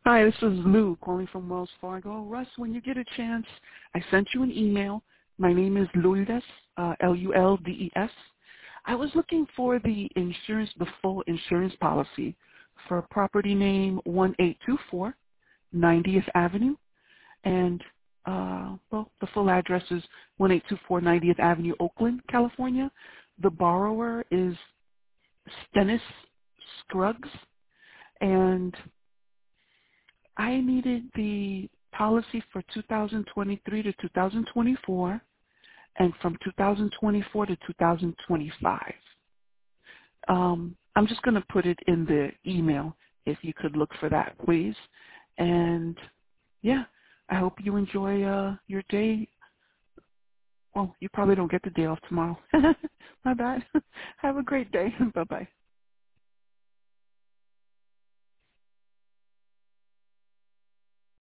Hi, this is Lou calling from Wells Fargo. Russ, when you get a chance, I sent you an email. My name is Lourdes, Luldes. I was looking for the full insurance policy for property name 1824 90th Avenue. And, the full address is 1824 90th Avenue, Oakland, California. The borrower is Stennis Scruggs, and I needed the policy for 2023 to 2024 and from 2024 to 2025. I'm just going to put it in the email if you could look for that, please. And, yeah, I hope you enjoy your day. Well, you probably don't get the day off tomorrow. My bad. Have a great day. Bye-bye.